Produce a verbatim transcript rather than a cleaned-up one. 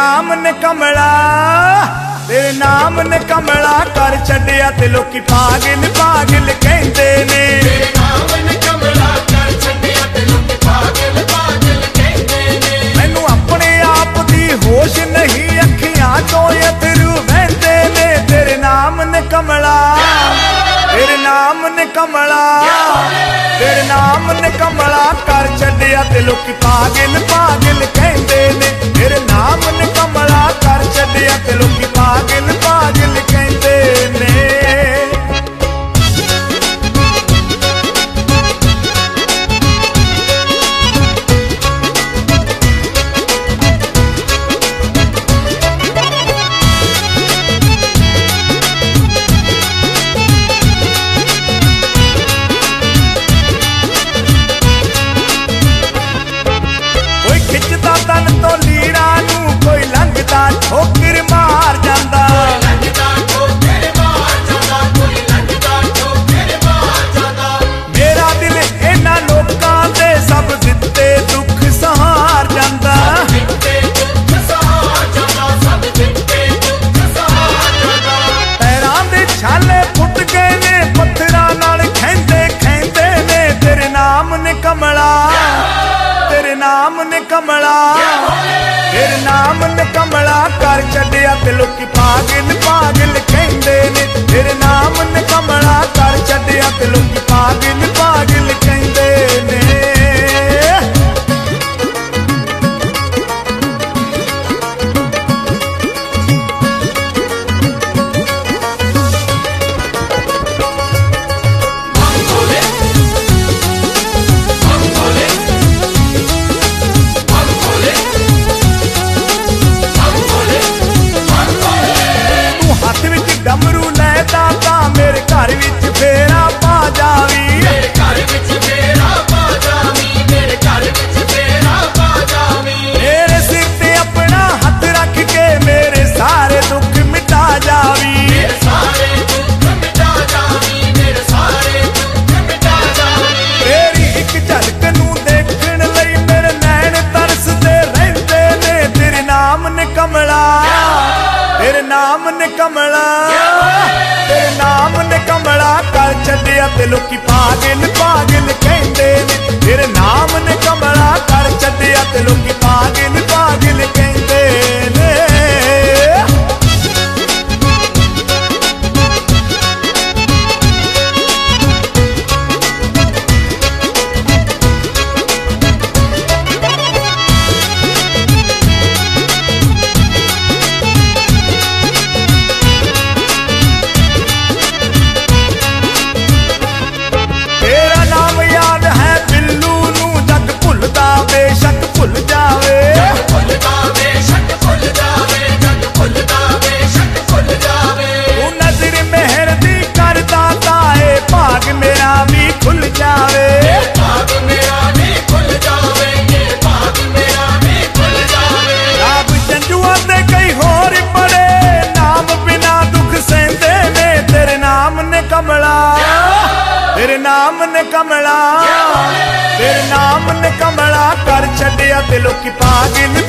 नाम ने कमला तेरे नाम ने कमला कर छड्डिया ते लोकी पागल पागल कहंदे ने। तेरे नाम ने कमला कर छड्डिया ते लोकी पागल पागल कहंदे ने। मैनू अपने आप दी होश नहीं अखियां तो अथरू बहंदे ने। तेरे नाम ने कमला तेरे नाम ने कमला तेरे नाम ने कमला कर छड्डिया ते लोकी पागल पागल कहंदे ने। तेरे नाम ने कमला कर छड्डिया ते लोकी पागल पागल कहंदे ने। ठोकर मार जांदा मेरा दिल इन्हां लोकां दे सब दिते दुख सहार जांदा। पैरां दे छाले फुट गए ने पत्थरां नाल खैंदे खैंदे ने। तेरे नाम ने कमला तेरे नाम ने कमला तेरे नाम ने कमला कर छड्डिया ते लोकी पागल पागल कहंदे ने। तेरे नाम ने कमला कर छड्डिया ते लोकी पागल पागल कहंदे ने। डमरू लैदा ता मेरे घर विच फेरा पा जावी। मेरे घर विच फेरा पा जावी मेरे घर विच फेरा पा जावी। मेरे सिर ते अपना हथ रख के मेरे सारे दुख मिटा जावी। मेरे सारे दुख मिटा जावी मेरे सारे दुख मिटा जावी। तेरी एक झलक नू देखण लई मेरे नैन तरसदे रहिंदे ने। तेरे नाम ने कमला तेरे नाम ने कमला तेरे नाम ने कमला कर छड्डिया ते लोकी पागल पागल कहंदे ने। तेरे नाम ने कमला कर छड्डिया ते लोकी पागल पागल कहंदे ने। बेशक भुल जावे भुल जावे शक भुल जावे जग भुलदा बेशक भुल जावे। तू नजर मेहर दी करदा ताए भाग मेरा भी खुल जावे। भाग मेरा भी खुल जावे ये भाग मेरा भी खुल जावे। राब जंजुआ दे कई होर बड़े नाम बिना दुख सहंदे ने। तेरे नाम ने कमला तेरे नाम ने कमला तेरे नाम ने कमला कर छड्डिया ते लोकी पागल